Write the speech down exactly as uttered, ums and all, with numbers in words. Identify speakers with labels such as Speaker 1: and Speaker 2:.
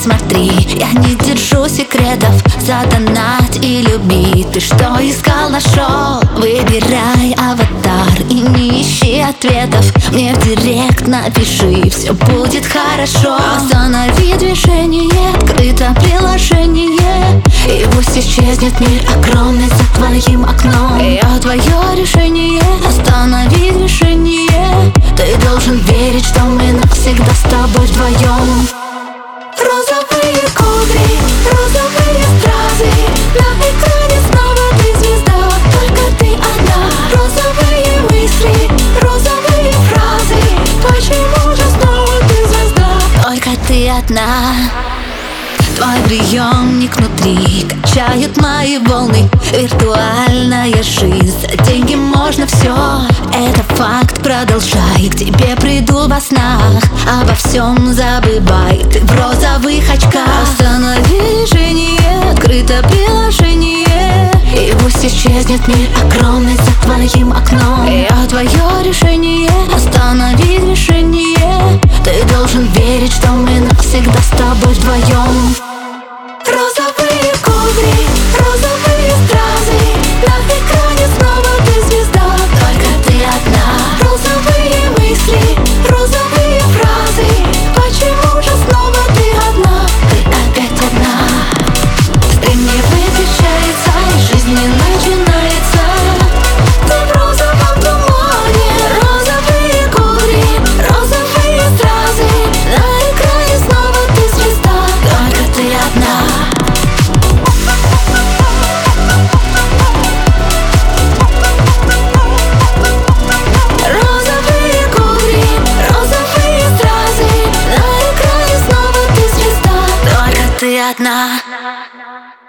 Speaker 1: смотри, я не держу секретов. Задонать и люби. Ты что искал, нашел? Выбирай аватар и не ищи ответов. Мне в директ напиши, все будет хорошо. Останови движение, открыто приложение, и пусть исчезнет мир огромный за твоим окном. Я твое решение, останови движение. Ты должен верить, что мы навсегда с тобой вдвоем. Розовые кудри, розовые стразы, на экране снова ты звезда, только ты одна. Розовые мысли, розовые фразы, почему же снова ты звезда, только ты одна. Твой приемник внутри качают мои волны. Виртуальная жизнь, за деньги можно все. Это факт, продолжай, к тебе приду во снах. Обо всем забывай, ты в розовых очках. Останови движение, открыто приложение, и пусть исчезнет мир огромный за твоим окном. Я твое решение, останови движение. Ты должен верить, что мы навсегда с тобой вдвоем. Розовые кудри, розовые стразы, на экране снова ты звезда, только ты одна. Розовые мысли, розовые фразы, почему же снова ты одна, ты опять одна. Стрим не выключается, и жизнь не начинается. Ты в розовом тумане, розовые кудри, розовые стразы, на экране снова ты звезда, только ты одна. Розовые кудри, розовые стразы, на экране снова ты звезда, только ты одна.